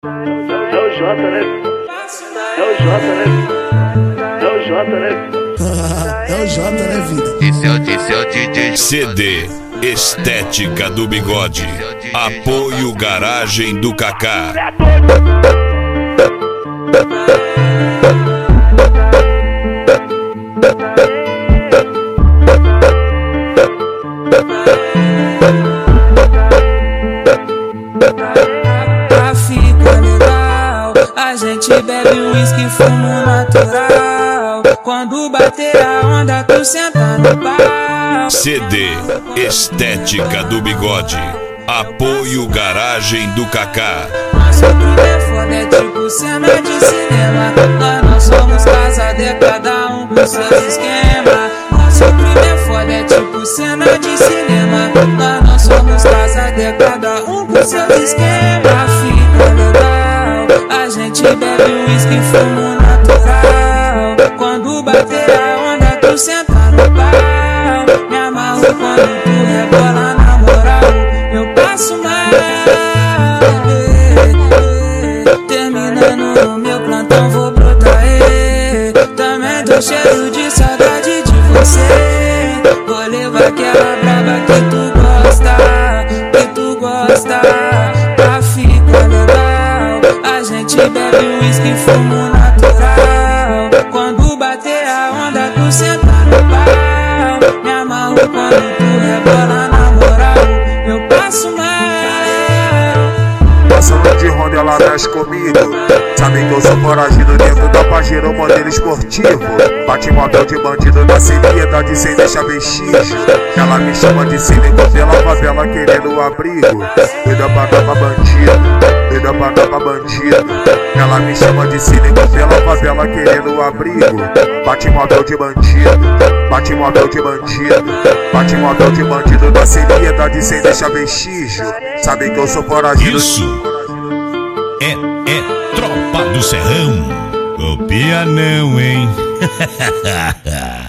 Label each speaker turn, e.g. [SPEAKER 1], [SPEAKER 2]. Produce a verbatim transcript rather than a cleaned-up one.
[SPEAKER 1] É o Jota, né? É o Jota, né? É o Jota, né?
[SPEAKER 2] É o Jota, né, vida?
[SPEAKER 3] Esse é o, esse é o D J
[SPEAKER 4] C D Estética do Bigode. Apoio Garagem do Kaká.
[SPEAKER 5] Pra ficar legal, a gente bebe uísque, fumo natural. Quando bater a onda, tu senta no pau.
[SPEAKER 4] C D Estética do Bigode. Apoio Garagem do Kaká.
[SPEAKER 5] Nosso primeiro foda é tipo cena de cinema. Nós não somos casados, cada um com seus esquemas. Nosso primeiro foda é tipo cena de cinema. Nós não somos casados, cada um com seus esquemas. Fica legal, a gente bebe uísque, fumo natural. Quando bater a onda, tu senta no pau. Me amarro quando tu rebola na moral. Eu passo mal, terminando no meu plantão, vou brotar, ê. Também tô cheio de saudade de você. Vou levar aquela braba que tu gosta, que tu gosta. Pra ficar legal, a gente bebe uísque, fumo natural. Quando bater a onda, tu senta no pau. Me amarro quando tu rebola na moral. Eu passo mal.
[SPEAKER 6] Passando de ronda, ela mexe comigo. Sabe que eu sou foragido dentro da Pajero, modelo esportivo. Bate model de bandido na seriedade sem deixar vestígio. Ela me chama de cínico pela favela querendo abrigo. Doida pra dar pra bandido, doida pra dar pra bandido. Ela me chama de cínico pela favela querendo abrigo. Bate model de bandido, bate model de bandido. Bate model de bandido na seriedade sem deixar vestígio. Sabe que eu sou foragido.
[SPEAKER 4] Isso é, é Tropa do Serrão. Copia não, hein?